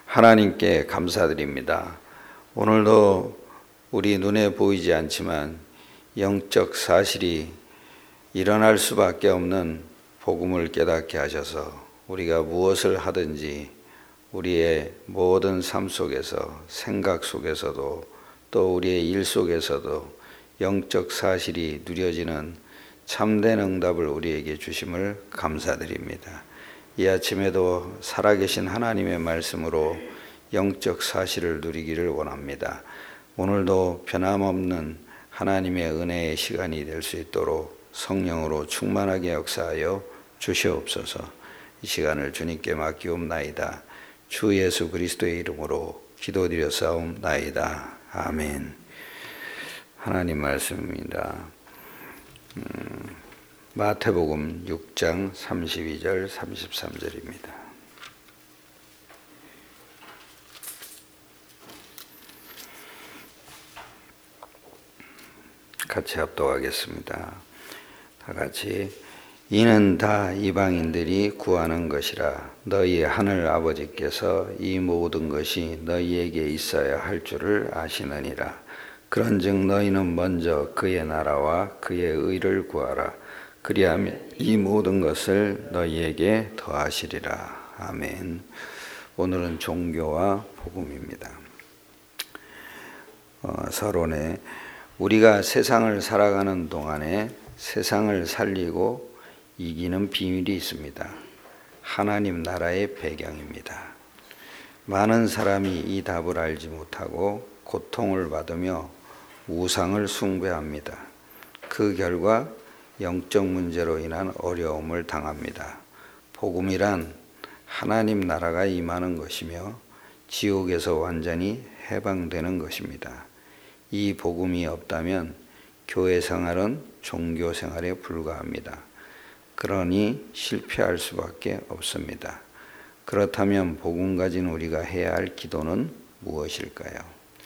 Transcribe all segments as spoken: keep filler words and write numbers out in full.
하나님께 감사드립니다. 오늘도 우리 눈에 보이지 않지만 영적 사실이 일어날 수밖에 없는 복음을 깨닫게 하셔서 우리가 무엇을 하든지 우리의 모든 삶 속에서, 생각 속에서도 또 우리의 일 속에서도 영적 사실이 누려지는 참된 응답을 우리에게 주심을 감사드립니다. 이 아침에도 살아계신 하나님의 말씀으로 영적 사실을 누리기를 원합니다. 오늘도 변함없는 하나님의 은혜의 시간이 될 수 있도록 성령으로 충만하게 역사하여 주시옵소서. 이 시간을 주님께 맡기옵나이다. 주 예수 그리스도의 이름으로 기도드렸사옵나이다. 아멘. 하나님 말씀입니다. 음, 마태복음 육 장 삼십이 절 삼십삼 절입니다. 같이 합독하겠습니다. 다 같이. 이는 다 이방인들이 구하는 것이라 너희 하늘 아버지께서 이 모든 것이 너희에게 있어야 할 줄을 아시느니라. 그런즉 너희는 먼저 그의 나라와 그의 의를 구하라. 그리하면 이 모든 것을 너희에게 더하시리라. 아멘. 오늘은 종교와 복음입니다. 어, 서론에 우리가 세상을 살아가는 동안에 세상을 살리고 이기는 비밀이 있습니다. 하나님 나라의 배경입니다. 많은 사람이 이 답을 알지 못하고 고통을 받으며 우상을 숭배합니다. 그 결과 영적 문제로 인한 어려움을 당합니다. 복음이란 하나님 나라가 임하는 것이며 지옥에서 완전히 해방되는 것입니다. 이 복음이 없다면 교회 생활은 종교 생활에 불과합니다. 그러니 실패할 수밖에 없습니다. 그렇다면 복음 가진 우리가 해야 할 기도는 무엇일까요?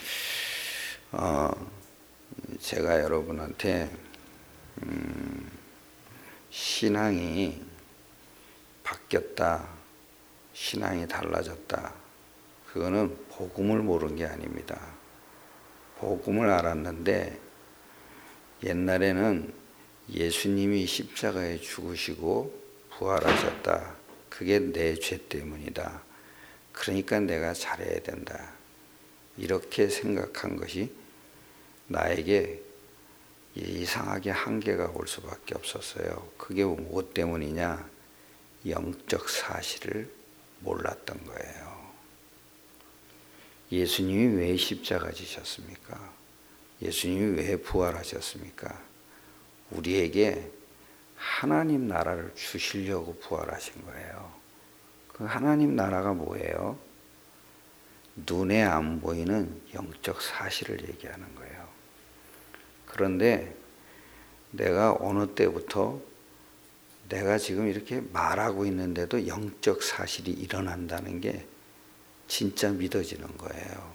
어, 제가 여러분한테 음, 신앙이 바뀌었다, 신앙이 달라졌다, 그거는 복음을 모르는 게 아닙니다. 복음을 알았는데 옛날에는 예수님이 십자가에 죽으시고 부활하셨다, 그게 내 죄 때문이다, 그러니까 내가 잘해야 된다, 이렇게 생각한 것이 나에게 이상하게 한계가 올 수밖에 없었어요. 그게 무엇 때문이냐? 영적 사실을 몰랐던 거예요. 예수님이 왜 십자가 지셨습니까? 예수님이 왜 부활하셨습니까? 우리에게 하나님 나라를 주시려고 부활하신 거예요. 그 하나님 나라가 뭐예요? 눈에 안 보이는 영적 사실을 얘기하는 거예요. 그런데 내가 어느 때부터 내가 지금 이렇게 말하고 있는데도 영적 사실이 일어난다는 게 진짜 믿어지는 거예요.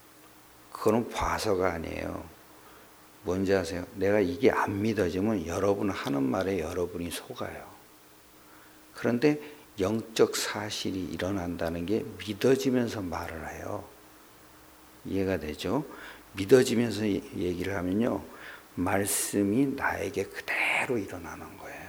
그건 봐서가 아니에요. 뭔지 아세요? 내가 이게 안 믿어지면 여러분 하는 말에 여러분이 속아요. 그런데 영적 사실이 일어난다는 게 믿어지면서 말을 해요. 이해가 되죠? 믿어지면서 얘기를 하면요, 말씀이 나에게 그대로 일어나는 거예요.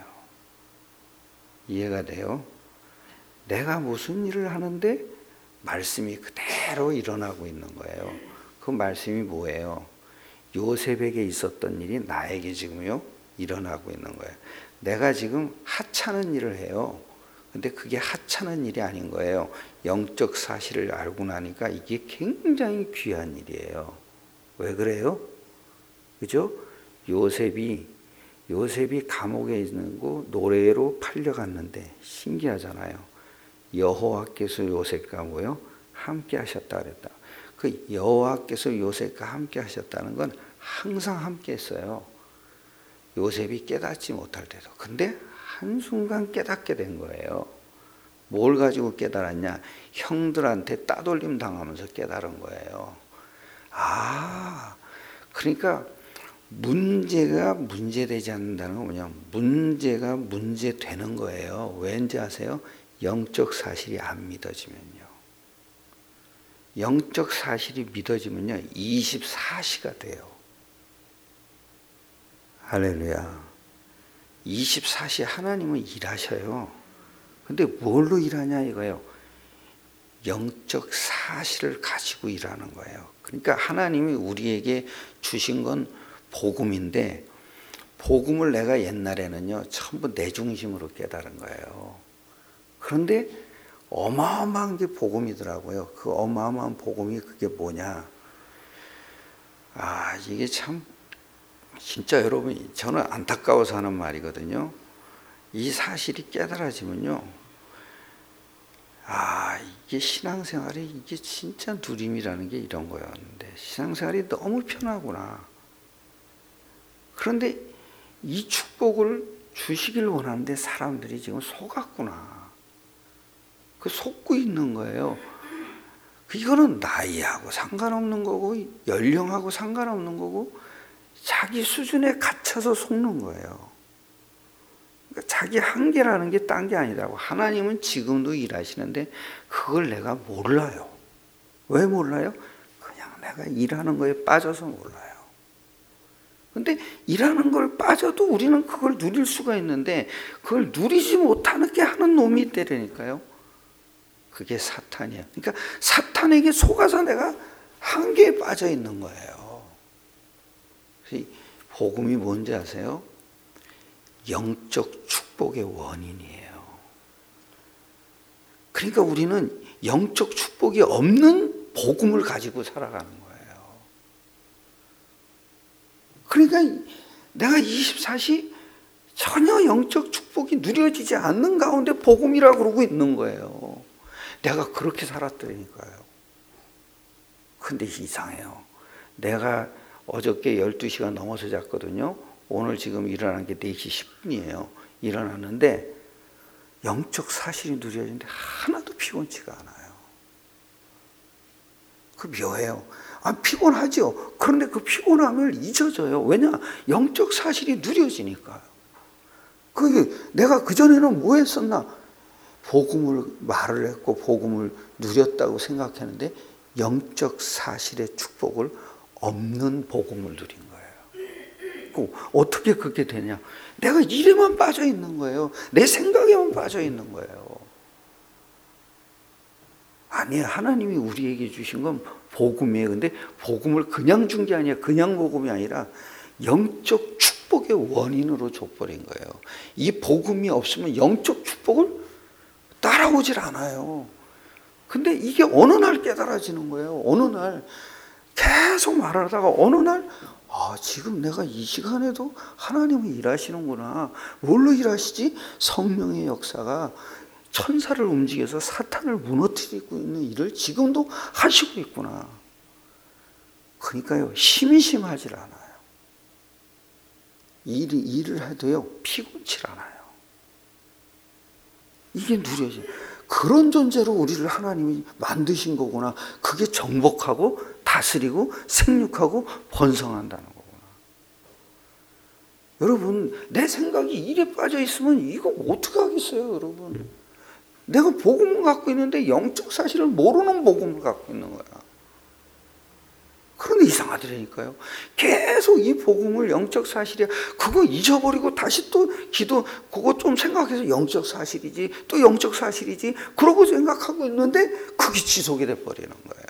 이해가 돼요? 내가 무슨 일을 하는데 말씀이 그대로 일어나고 있는 거예요. 그 말씀이 뭐예요? 요셉에게 있었던 일이 나에게 지금요 일어나고 있는 거예요. 내가 지금 하찮은 일을 해요. 근데 그게 하찮은 일이 아닌 거예요. 영적 사실을 알고 나니까 이게 굉장히 귀한 일이에요. 왜 그래요? 그죠? 요셉이 요셉이 감옥에 있는 거 노예로 팔려갔는데 신기하잖아요. 여호와께서 요셉과 뭐요? 함께 하셨다 그랬다. 그 여호와께서 요셉과 함께 하셨다는 건 항상 함께 했어요. 요셉이 깨닫지 못할 때도. 근데 한순간 깨닫게 된 거예요. 뭘 가지고 깨달았냐? 형들한테 따돌림 당하면서 깨달은 거예요. 아, 그러니까 문제가 문제되지 않는다는 건 뭐냐? 문제가 문제되는 거예요. 왠지 아세요? 영적 사실이 안 믿어지면요. 영적 사실이 믿어지면요 이십사 시가 돼요. 할렐루야. 이십사 시 하나님은 일하셔요. 근데 뭘로 일하냐 이거예요. 영적 사실을 가지고 일하는 거예요. 그러니까 하나님이 우리에게 주신 건 복음인데, 복음을 내가 옛날에는요 전부 내 중심으로 깨달은 거예요. 그런데 어마어마한 게 복음이더라고요. 그 어마어마한 복음이 그게 뭐냐. 아, 이게 참 진짜 여러분, 저는 안타까워서 하는 말이거든요. 이 사실이 깨달아지면요, 아, 이게 신앙생활이 이게 진짜 누림이라는 게 이런 거였는데, 신앙생활이 너무 편하구나. 그런데 이 축복을 주시길 원하는데 사람들이 지금 속았구나. 그 속고 있는 거예요. 이거는 나이하고 상관없는 거고 연령하고 상관없는 거고 자기 수준에 갇혀서 속는 거예요. 그러니까 자기 한계라는 게 딴 게 아니라고. 하나님은 지금도 일하시는데 그걸 내가 몰라요. 왜 몰라요? 그냥 내가 일하는 거에 빠져서 몰라요. 근데 일하는 걸 빠져도 우리는 그걸 누릴 수가 있는데 그걸 누리지 못하게 하는 놈이 있다니까요. 그게 사탄이야. 그러니까 사탄에게 속아서 내가 한계에 빠져 있는 거예요. 복음이 뭔지 아세요? 영적 축복의 원인이에요. 그러니까 우리는 영적 축복이 없는 복음을 가지고 살아가는 거예요. 그러니까 내가 이십사 시 전혀 영적 축복이 누려지지 않는 가운데 복음이라고 그러고 있는 거예요. 내가 그렇게 살았더니까요. 근데 이상해요. 내가 어저께 열두 시가 넘어서 잤거든요. 오늘 지금 일어난 게 네 시 십 분이에요. 일어났는데 영적 사실이 누려지는데 하나도 피곤치가 않아요. 그 묘해요. 아, 피곤하죠. 그런데 그 피곤함을 잊어져요. 왜냐? 영적 사실이 누려지니까요. 그 내가 그전에는 뭐 했었나? 복음을 말을 했고 복음을 누렸다고 생각했는데 영적 사실의 축복을 없는 복음을 누린 거예요. 어떻게 그렇게 되냐? 내가 일에만 빠져 있는 거예요. 내 생각에만 빠져 있는 거예요. 아니에요. 하나님이 우리에게 주신 건 복음이에요. 근데 복음을 그냥 준 게 아니라 그냥 복음이 아니라 영적 축복의 원인으로 줘버린 거예요. 이 복음이 없으면 영적 축복을 따라오질 않아요. 근데 이게 어느 날 깨달아지는 거예요. 어느 날 계속 말하다가 어느 날 아, 지금 내가 이 시간에도 하나님이 일하시는구나. 뭘로 일하시지? 성령의 역사가 천사를 움직여서 사탄을 무너뜨리고 있는 일을 지금도 하시고 있구나. 그러니까요, 심심하질 않아요. 일, 일을 해도요, 피곤치 않아요. 이게 누려져요. 그런 존재로 우리를 하나님이 만드신 거구나. 그게 정복하고 다스리고 생육하고 번성한다는 거구나. 여러분, 내 생각이 일에 빠져 있으면 이거 어떻게 하겠어요, 여러분? 내가 복음을 갖고 있는데 영적 사실을 모르는 복음을 갖고 있는 거야. 그런데 이상하더라니까요. 계속 이 복음을 영적 사실이야. 그거 잊어버리고 다시 또 기도, 그거 좀 생각해서 영적 사실이지, 또 영적 사실이지, 그러고 생각하고 있는데 그게 지속이 돼버리는 거예요.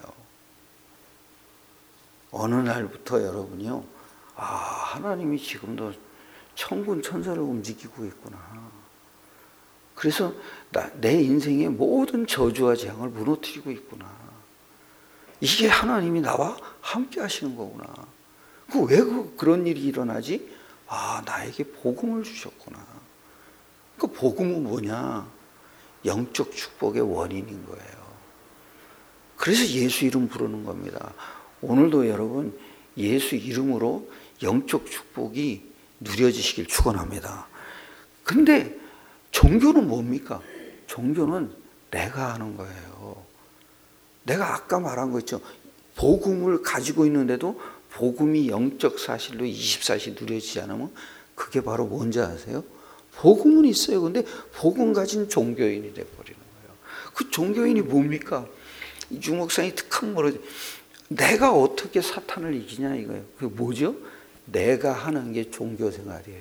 어느 날부터 여러분이요, 아, 하나님이 지금도 천군 천사를 움직이고 있구나. 그래서 나, 내 인생의 모든 저주와 재앙을 무너뜨리고 있구나. 이게 하나님이 나와 함께 하시는 거구나. 그 왜 그런 일이 일어나지? 아, 나에게 복음을 주셨구나. 그 복음은 뭐냐? 영적 축복의 원인인 거예요. 그래서 예수 이름 부르는 겁니다. 오늘도 여러분 예수 이름으로 영적 축복이 누려지시길 축원합니다. 근데 종교는 뭡니까? 종교는 내가 하는 거예요. 내가 아까 말한 거 있죠. 복음을 가지고 있는데도 복음이 영적 사실로 이십사 시 누려지지 않으면 그게 바로 뭔지 아세요? 복음은 있어요. 근데 복음 가진 종교인이 돼버리는 거예요. 그 종교인이 뭡니까? 유목사님이 툭 멀어져. 내가 어떻게 사탄을 이기냐 이거예요. 그게 뭐죠? 내가 하는 게 종교 생활이에요.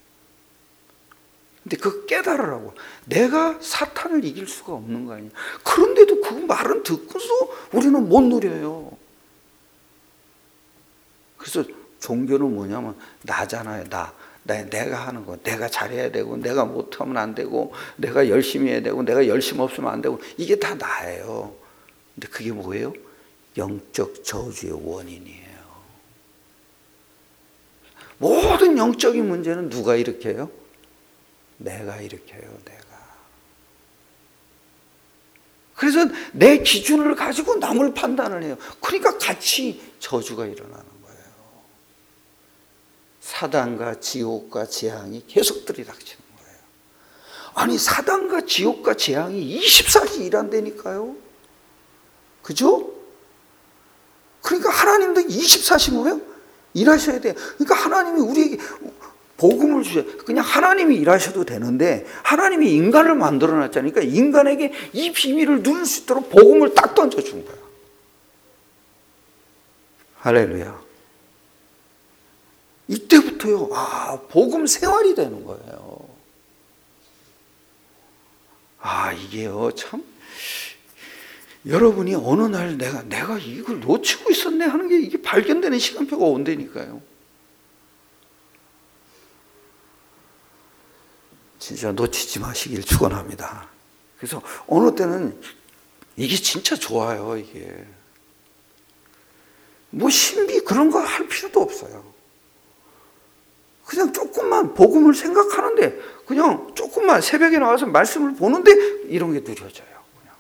근데 그거 깨달으라고. 내가 사탄을 이길 수가 없는 거 아니야. 그런데도 그 말은 듣고서 우리는 못 누려요. 그래서 종교는 뭐냐면 나잖아요. 나. 내가 하는 거. 내가 잘해야 되고 내가 못하면 안 되고 내가 열심히 해야 되고 내가 열심 없으면 안 되고 이게 다 나예요. 근데 그게 뭐예요? 영적 저주의 원인이에요. 모든 영적인 문제는 누가 일으켜요? 내가 일으켜요. 내가. 그래서 내 기준을 가지고 남을 판단을 해요. 그러니까 같이 저주가 일어나는 거예요. 사단과 지옥과 재앙이 계속 들이닥치는 거예요. 아니 사단과 지옥과 재앙이 이십사 시 일한다니까요. 그죠? 그러니까 하나님도 이십사 시 뭐예요? 일하셔야 돼요. 그러니까 하나님이 우리에게 복음을 주셔. 그냥 하나님이 일하셔도 되는데 하나님이 인간을 만들어 놨잖아요. 그러니까 인간에게 이 비밀을 누릴 수 있도록 복음을 딱 던져준 거야. 할렐루야. 이때부터요. 아, 복음 생활이 되는 거예요. 아, 이게요. 참 여러분이 어느 날 내가 내가 이걸 놓치고 있었네 하는 게 이게 발견되는 시간표가 온다니까요. 진짜 놓치지 마시길 축원합니다. 그래서 어느 때는 이게 진짜 좋아요. 이게 뭐 신비 그런 거 할 필요도 없어요. 그냥 조금만 복음을 생각하는데 그냥 조금만 새벽에 나와서 말씀을 보는데 이런 게 누려져요. 그냥.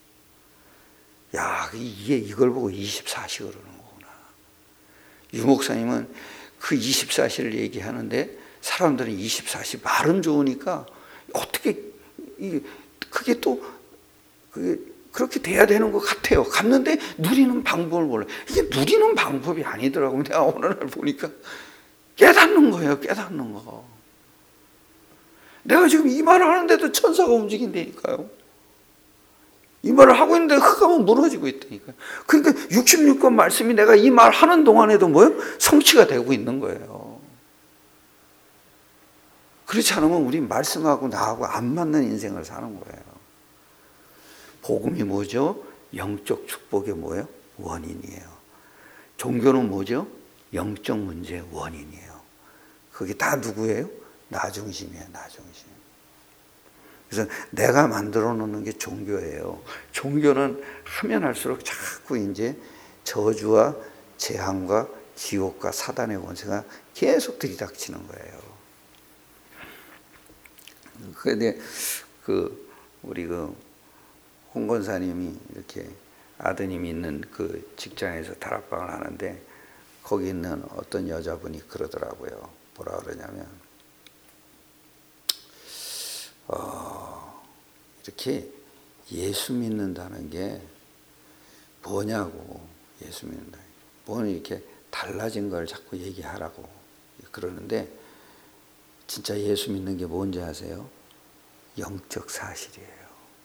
야, 이게 이걸 보고 이십사 시 그러는 거구나. 유 목사님은 그 이십사 시를 얘기하는데 사람들은 이십사 시 말은 좋으니까 어떻게 그게 또 그게 그렇게 돼야 되는 것 같아요. 갔는데 누리는 방법을 몰라요. 이게 누리는 방법이 아니더라고요. 내가 어느 날 보니까 깨닫는 거예요. 깨닫는 거. 내가 지금 이 말을 하는데도 천사가 움직인다니까요. 이 말을 하고 있는데 흙하면 무너지고 있다니까요. 그러니까 육십육 권 말씀이 내가 이 말 하는 동안에도 뭐예요? 성취가 되고 있는 거예요. 그렇지 않으면 우리 말씀하고 나하고 안 맞는 인생을 사는 거예요. 복음이 뭐죠? 영적 축복의 뭐예요? 원인이에요. 종교는 뭐죠? 영적 문제의 원인이에요. 그게 다 누구예요? 나 중심이에요. 나 중심. 그래서 내가 만들어 놓는 게 종교예요. 종교는 하면 할수록 자꾸 이제 저주와 재앙과 지옥과 사단의 권세가 계속 들이닥치는 거예요. 그런데 그 우리 그 홍 권사님이 이렇게 아드님이 있는 그 직장에서 다락방을 하는데 거기 있는 어떤 여자분이 그러더라고요. 뭐라 그러냐면 어, 이렇게 예수 믿는다는 게 뭐냐고. 예수 믿는다. 뭐는 이렇게 달라진 걸 자꾸 얘기하라고 그러는데 진짜 예수 믿는 게 뭔지 아세요? 영적 사실이에요.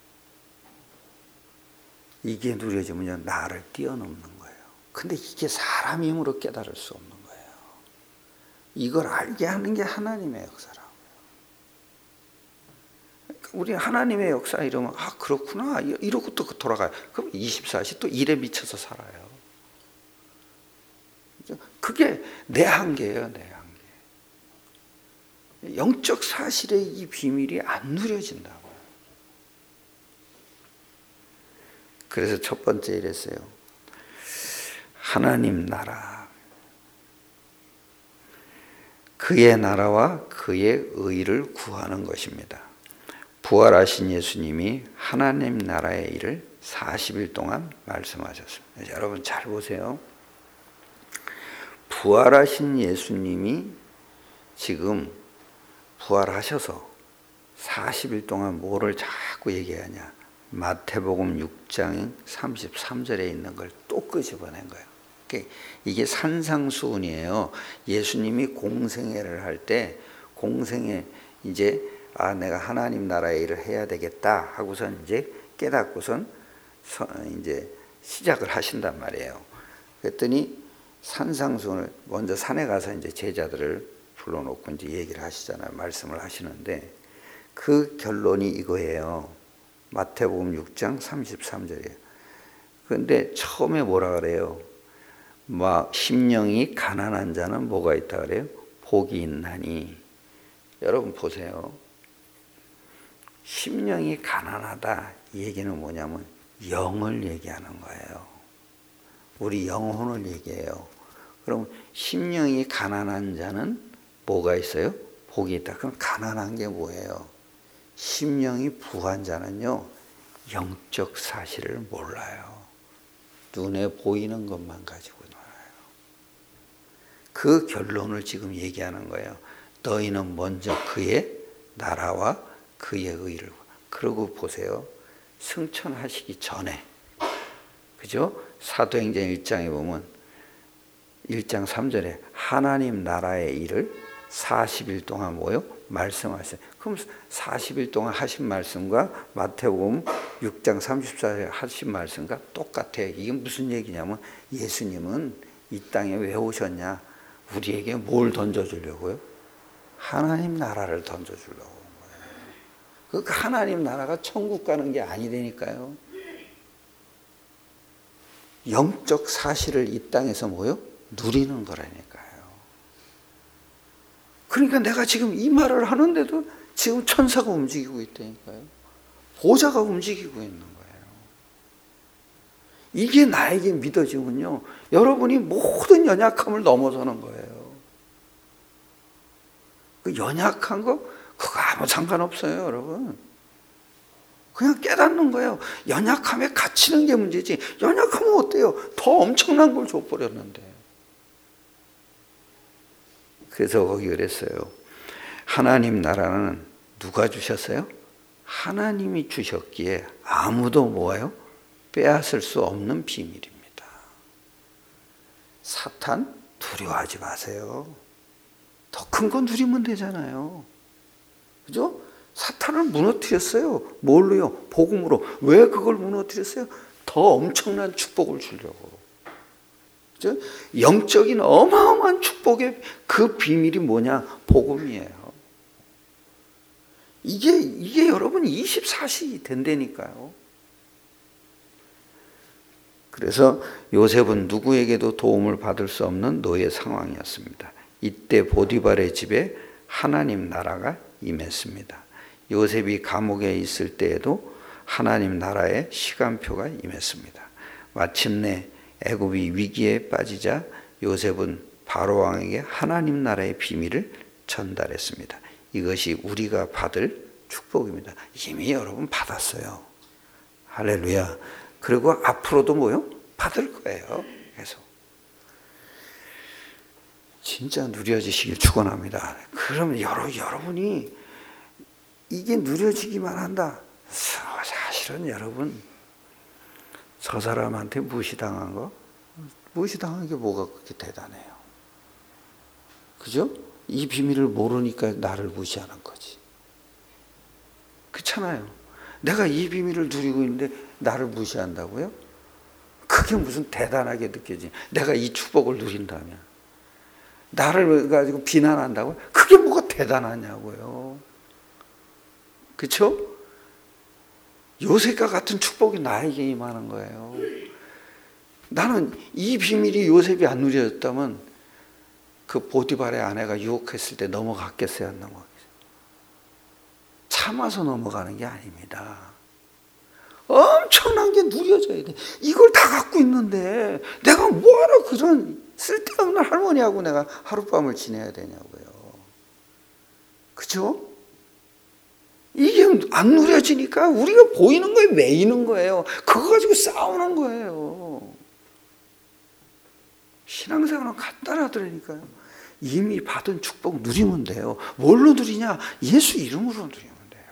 이게 누려지면 나를 뛰어넘는 거예요. 근데 이게 사람 힘으로 깨달을 수 없는 거예요. 이걸 알게 하는 게 하나님의 역사라고요. 우리 하나님의 역사 이러면 아 그렇구나 이러고 또 돌아가요. 그럼 이십사 시 또 일에 미쳐서 살아요. 그게 내 한계예요. 내 한계. 영적 사실의 이 비밀이 안 누려진다고요. 그래서 첫 번째 이랬어요. 하나님 나라. 그의 나라와 그의 의를 구하는 것입니다. 부활하신 예수님이 하나님 나라의 일을 사십 일 동안 말씀하셨습니다. 여러분 잘 보세요. 부활하신 예수님이 지금 부활하셔서 사십 일 동안 뭐를 자꾸 얘기하냐. 마태복음 육 장 삼십삼 절에 있는 걸 또 끄집어낸 거예요. 이게 산상수훈이에요. 예수님이 공생애를 할 때 공생애 이제 아 내가 하나님 나라의 일을 해야 되겠다 하고선 이제 깨닫고선 이제 시작을 하신단 말이에요. 그랬더니 산상수훈을 먼저 산에 가서 이제 제자들을 불러놓고 이제 얘기를 하시잖아요. 말씀을 하시는데 그 결론이 이거예요. 마태복음 육 장 삼십삼 절이에요. 그런데 처음에 뭐라 그래요? 막 심령이 가난한 자는 뭐가 있다 그래요? 복이 있나니. 여러분 보세요. 심령이 가난하다 이 얘기는 뭐냐면 영을 얘기하는 거예요. 우리 영혼을 얘기해요. 그럼 심령이 가난한 자는 뭐가 있어요? 복이 있다. 그럼 가난한 게 뭐예요? 심령이 부한 자는요, 영적 사실을 몰라요. 눈에 보이는 것만 가지고 놀아요. 그 결론을 지금 얘기하는 거예요. 너희는 먼저 그의 나라와 그의 의를. 그러고 보세요. 승천하시기 전에, 그죠? 사도행전 일 장에 보면 일 장 삼 절에 하나님 나라의 일을 사십 일 동안 뭐요? 말씀하세요. 그럼 사십 일 동안 하신 말씀과 마태복음 육 장 삼십사 절에 하신 말씀과 똑같아요. 이게 무슨 얘기냐면 예수님은 이 땅에 왜 오셨냐? 우리에게 뭘 던져주려고요? 하나님 나라를 던져주려고 온 거예요. 그 하나님 나라가 천국 가는 게 아니라니까요. 영적 사실을 이 땅에서 뭐요? 누리는 거라니까요. 그러니까 내가 지금 이 말을 하는데도 지금 천사가 움직이고 있다니까요. 보좌가 움직이고 있는 거예요. 이게 나에게 믿어지면요, 여러분이 모든 연약함을 넘어서는 거예요. 그 연약한 거 그거 아무 상관없어요, 여러분. 그냥 깨닫는 거예요. 연약함에 갇히는 게 문제지. 연약하면 어때요? 더 엄청난 걸 줘버렸는데. 그래서 거기 그랬어요. 하나님 나라는 누가 주셨어요? 하나님이 주셨기에 아무도 뭐예요? 빼앗을 수 없는 비밀입니다. 사탄 두려워하지 마세요. 더 큰 건 누리면 되잖아요. 그죠? 사탄을 무너뜨렸어요. 뭘로요? 복음으로. 왜 그걸 무너뜨렸어요? 더 엄청난 축복을 주려고. 그죠? 영적인 어마어마한 축복의 그 비밀이 뭐냐? 복음이에요. 이게, 이게 여러분 이십사 시 된다니까요. 그래서 요셉은 누구에게도 도움을 받을 수 없는 노예 상황이었습니다. 이때 보디발의 집에 하나님 나라가 임했습니다. 요셉이 감옥에 있을 때에도 하나님 나라의 시간표가 임했습니다. 마침내 애굽이 위기에 빠지자 요셉은 바로 왕에게 하나님 나라의 비밀을 전달했습니다. 이것이 우리가 받을 축복입니다. 이미 여러분 받았어요. 할렐루야. 그리고 앞으로도 뭐요? 받을 거예요. 계속. 진짜 누려지시길 축원합니다. 그러면 여러, 여러분이 이게 누려지기만 한다. 사실은 여러분, 저 사람한테 무시당한 거, 무시당한 게 뭐가 그렇게 대단해요. 그죠? 이 비밀을 모르니까 나를 무시하는 거지. 그렇잖아요. 내가 이 비밀을 누리고 있는데 나를 무시한다고요? 그게 무슨 대단하게 느껴지? 내가 이 축복을 누린다면. 나를 가지고 비난한다고요? 그게 뭐가 대단하냐고요. 그렇죠? 요셉과 같은 축복이 나에게 임하는 거예요. 나는 이 비밀이 요셉이 안 누려졌다면 그 보디발의 아내가 유혹했을 때 넘어갔겠어요, 안 넘어갔겠어요? 참아서 넘어가는 게 아닙니다. 엄청난 게 누려져야 돼. 이걸 다 갖고 있는데 내가 뭐하러 그런 쓸데없는 할머니하고 내가 하룻밤을 지내야 되냐고요. 그죠? 이게 안 누려지니까 우리가 보이는 거에 매이는 거예요. 그거 가지고 싸우는 거예요. 신앙생활은 간단하더라니까요. 이미 받은 축복 누리면 돼요. 뭘로 누리냐? 예수 이름으로 누리면 돼요.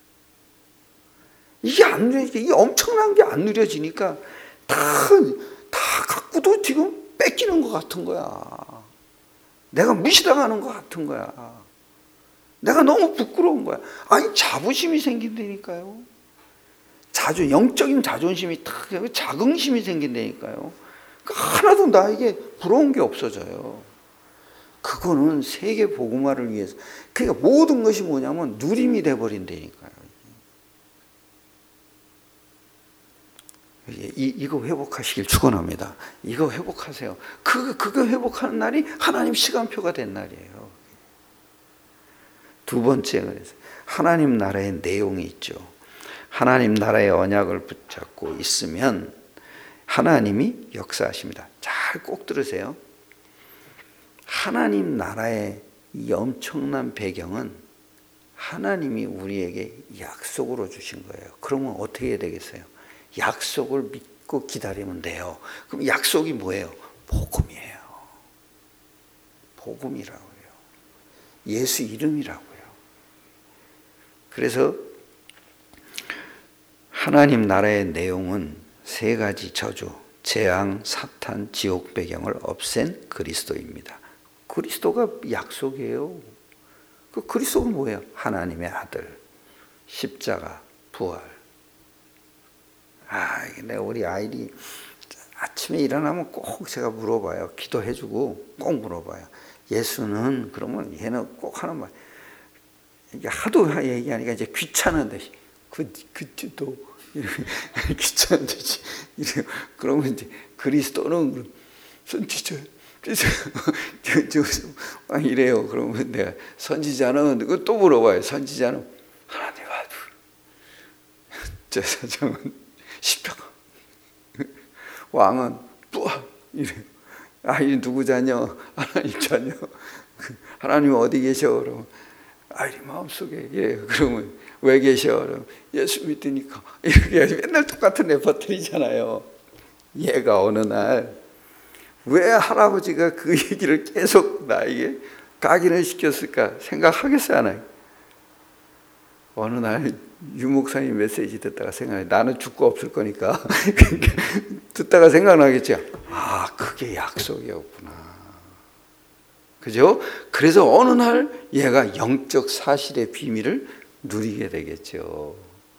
이게 안 누려지니까, 이게 엄청난 게 안 누려지니까 다, 다 갖고도 지금 뺏기는 것 같은 거야. 내가 무시당하는 것 같은 거야. 내가 너무 부끄러운 거야. 아니, 자부심이 생긴다니까요. 자존, 영적인 자존심이 탁 자긍심이 생긴다니까요. 하나도 나에게 부러운 게 없어져요. 그거는 세계 복음화를 위해서. 그러니까 모든 것이 뭐냐면 누림이 돼버린다니까요. 이, 이거 회복하시길 축원합니다. 이거 회복하세요. 그, 그거 회복하는 날이 하나님 시간표가 된 날이에요. 두 번째, 그래서 하나님 나라의 내용이 있죠. 하나님 나라의 언약을 붙잡고 있으면 하나님이 역사하십니다. 잘 꼭 들으세요. 하나님 나라의 이 엄청난 배경은 하나님이 우리에게 약속으로 주신 거예요. 그러면 어떻게 해야 되겠어요? 약속을 믿고 기다리면 돼요. 그럼 약속이 뭐예요? 복음이에요. 복음이라고요. 예수 이름이라고요. 그래서 하나님 나라의 내용은 세 가지 저주, 재앙, 사탄, 지옥 배경을 없앤 그리스도입니다. 그리스도가 약속이에요. 그 그리스도가 뭐예요? 하나님의 아들, 십자가, 부활. 아, 근데 우리 아이들이 아침에 일어나면 꼭 제가 물어봐요. 기도해주고 꼭 물어봐요. 예수는, 그러면 얘는 꼭 하는 말. 이게 하도 얘기하니까 이제 귀찮은데, 그, 그도 귀찮은데, 그러면 이제 그리스도는 선지자, 막 이래요. 그러면 내가 선지자는, 그거 또 물어봐요. 선지자는 하나님 아들, 제사장은 십자가, 왕은 부활, 이래요. 아이 누구 자녀? 하나님 자녀. 하나님 어디 계셔? 그러면 아이 마음속에. 예, 그러면 왜 계셔? 그러면 예수 믿으니까. 이렇게 맨날 똑같은 레퍼토리잖아요. 얘가 어느 날 왜 할아버지가 그 얘기를 계속 나에게 각인을 시켰을까 생각하겠어요, 안 해요? 어느 날 유 목사님 메시지 듣다가 생각해. 나는 죽고 없을 거니까 듣다가 생각나겠죠. 아, 그게 약속이었구나. 그죠? 그래서 어느 날 얘가 영적 사실의 비밀을 누리게 되겠죠.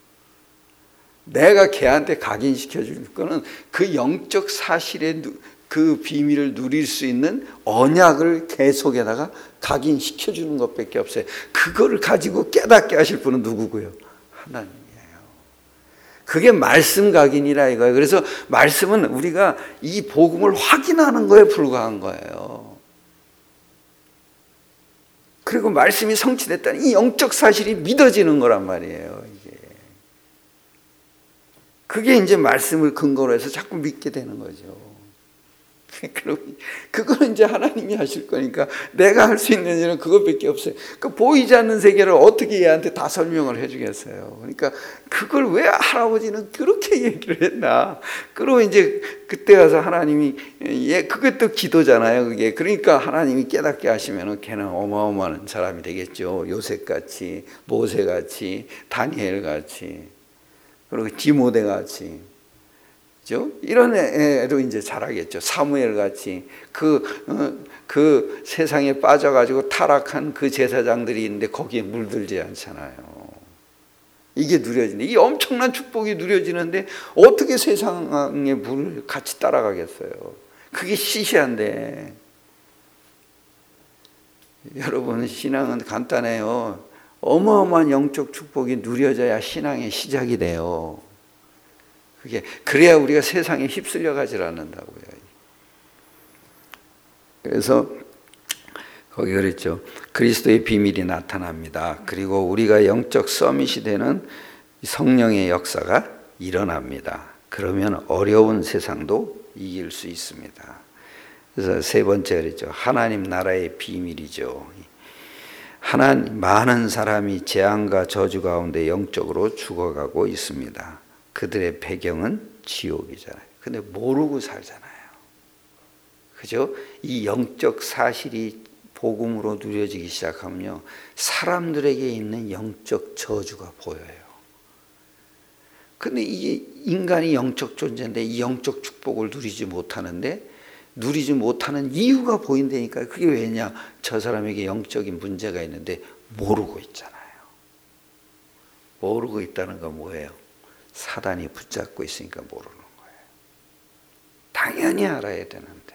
내가 걔한테 각인시켜 줄 거는 그 영적 사실의 그 비밀을 누릴 수 있는 언약을 걔 속에다가 각인시켜 주는 것밖에 없어요. 그거를 가지고 깨닫게 하실 분은 누구고요? 하나님이에요. 그게 말씀 각인이라 이거예요. 그래서 말씀은 우리가 이 복음을 확인하는 거에 불과한 거예요. 그리고 말씀이 성취됐다는 이 영적 사실이 믿어지는 거란 말이에요. 이게. 그게 이제 말씀을 근거로 해서 자꾸 믿게 되는 거죠. 그럼 그거는 이제 하나님이 하실 거니까 내가 할 수 있는 일은 그것밖에 없어요. 그 보이지 않는 세계를 어떻게 얘한테 다 설명을 해주겠어요. 그러니까 그걸 왜 할아버지는 그렇게 얘기를 했나? 그러면 이제 그때 가서 하나님이 예 그게 또 기도잖아요. 그게 그러니까 하나님이 깨닫게 하시면은 걔는 어마어마한 사람이 되겠죠. 요셉 같이, 모세 같이, 다니엘 같이, 그리고 디모데 같이. 그죠? 이런 애로 이제 자라겠죠. 사무엘 같이 그, 어, 그 세상에 빠져가지고 타락한 그 제사장들이 있는데 거기에 물들지 않잖아요. 이게 누려지는데, 이 엄청난 축복이 누려지는데 어떻게 세상의 물을 같이 따라가겠어요? 그게 시시한데. 여러분, 신앙은 간단해요. 어마어마한 영적 축복이 누려져야 신앙의 시작이 돼요. 그게 그래야 우리가 세상에 휩쓸려 가지 않는다고요. 그래서 거기 그랬죠. 그리스도의 비밀이 나타납니다. 그리고 우리가 영적 서밋이 되는 성령의 역사가 일어납니다. 그러면 어려운 세상도 이길 수 있습니다. 그래서 세 번째 그랬죠. 하나님 나라의 비밀이죠. 하나님, 많은 사람이 재앙과 저주 가운데 영적으로 죽어가고 있습니다. 그들의 배경은 지옥이잖아요. 근데 모르고 살잖아요. 그죠? 이 영적 사실이 복음으로 누려지기 시작하면요, 사람들에게 있는 영적 저주가 보여요. 근데 이게 인간이 영적 존재인데 이 영적 축복을 누리지 못하는데, 누리지 못하는 이유가 보인다니까요. 그게 왜냐? 저 사람에게 영적인 문제가 있는데 모르고 있잖아요. 모르고 있다는 건 뭐예요? 사단이 붙잡고 있으니까 모르는 거예요. 당연히 알아야 되는데.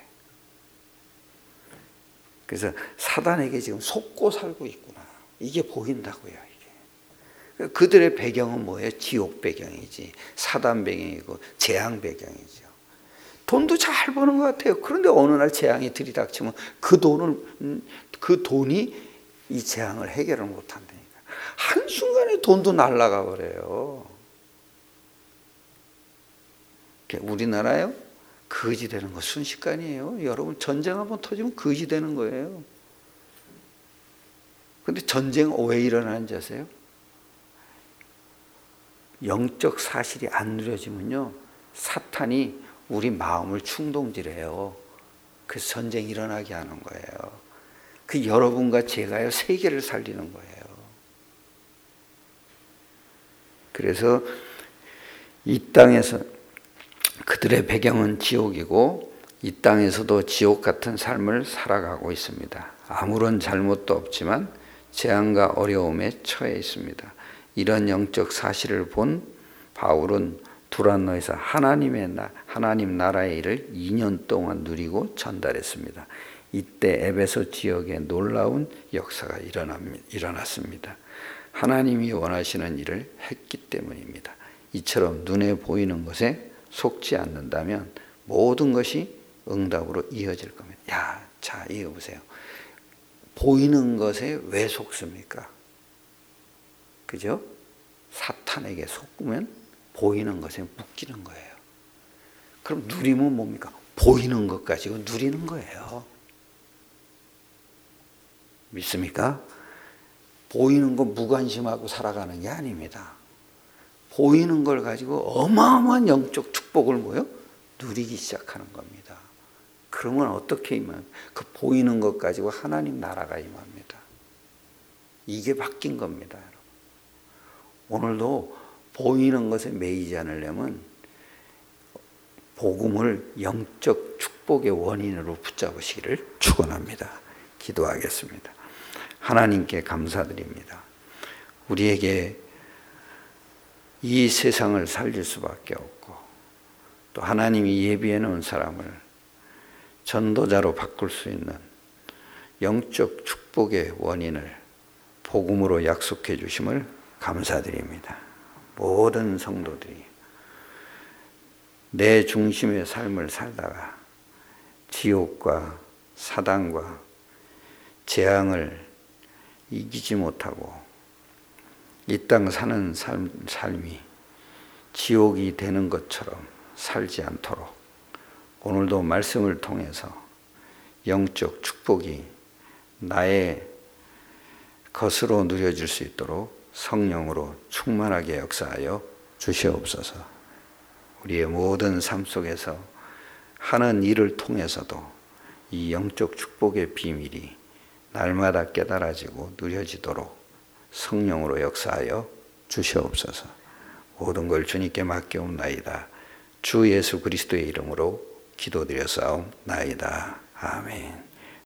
그래서 사단에게 지금 속고 살고 있구나. 이게 보인다고요. 이게. 그들의 배경은 뭐예요? 지옥 배경이지. 사단 배경이고 재앙 배경이죠. 돈도 잘 버는 것 같아요. 그런데 어느 날 재앙이 들이닥치면 그 돈을, 그 돈이 이 재앙을 해결을 못한다니까. 한순간에 돈도 날아가 버려요. 우리나라요? 거지 되는 거 순식간이에요. 여러분 전쟁 한번 터지면 거지 되는 거예요. 근데 전쟁 왜 일어나는지 아세요? 영적 사실이 안 누려지면요, 사탄이 우리 마음을 충동질해요. 그래서 전쟁이 일어나게 하는 거예요. 그 여러분과 제가요, 세계를 살리는 거예요. 그래서 이 땅에서 그들의 배경은 지옥이고 이 땅에서도 지옥 같은 삶을 살아가고 있습니다. 아무런 잘못도 없지만 재앙과 어려움에 처해 있습니다. 이런 영적 사실을 본 바울은 두란노에서 하나님의 나, 하나님 나라의 일을 이 년 동안 누리고 전달했습니다. 이때 에베소 지역에 놀라운 역사가 일어났습니다. 하나님이 원하시는 일을 했기 때문입니다. 이처럼 눈에 보이는 것에 속지 않는다면 모든 것이 응답으로 이어질 겁니다. 야, 자, 이거 보세요. 보이는 것에 왜 속습니까? 그죠? 사탄에게 속으면 보이는 것에 묶이는 거예요. 그럼 누리면 뭡니까? 보이는 것 가지고 누리는 거예요. 믿습니까? 보이는 거 무관심하고 살아가는 게 아닙니다. 보이는 걸 가지고 어마어마한 영적 축복을 뭐요? 누리기 시작하는 겁니다. 그러면 어떻게 임하면 그 보이는 것 가지고 하나님 나라가 임합니다. 이게 바뀐 겁니다. 오늘도 보이는 것에 매이지 않으려면 복음을 영적 축복의 원인으로 붙잡으시기를 축원합니다. 기도하겠습니다. 하나님께 감사드립니다. 우리에게 이 세상을 살릴 수밖에 없고 또 하나님이 예비해 놓은 사람을 전도자로 바꿀 수 있는 영적 축복의 원인을 복음으로 약속해 주심을 감사드립니다. 모든 성도들이 내 중심의 삶을 살다가 지옥과 사단과 재앙을 이기지 못하고 이 땅 사는 삶, 삶이 지옥이 되는 것처럼 살지 않도록 오늘도 말씀을 통해서 영적 축복이 나의 것으로 누려질 수 있도록 성령으로 충만하게 역사하여 주시옵소서. 우리의 모든 삶 속에서 하는 일을 통해서도 이 영적 축복의 비밀이 날마다 깨달아지고 누려지도록 성령으로 역사하여 주시옵소서. 모든 걸 주님께 맡겨옵나이다. 주 예수 그리스도의 이름으로 기도드려 싸움나이다. 아멘.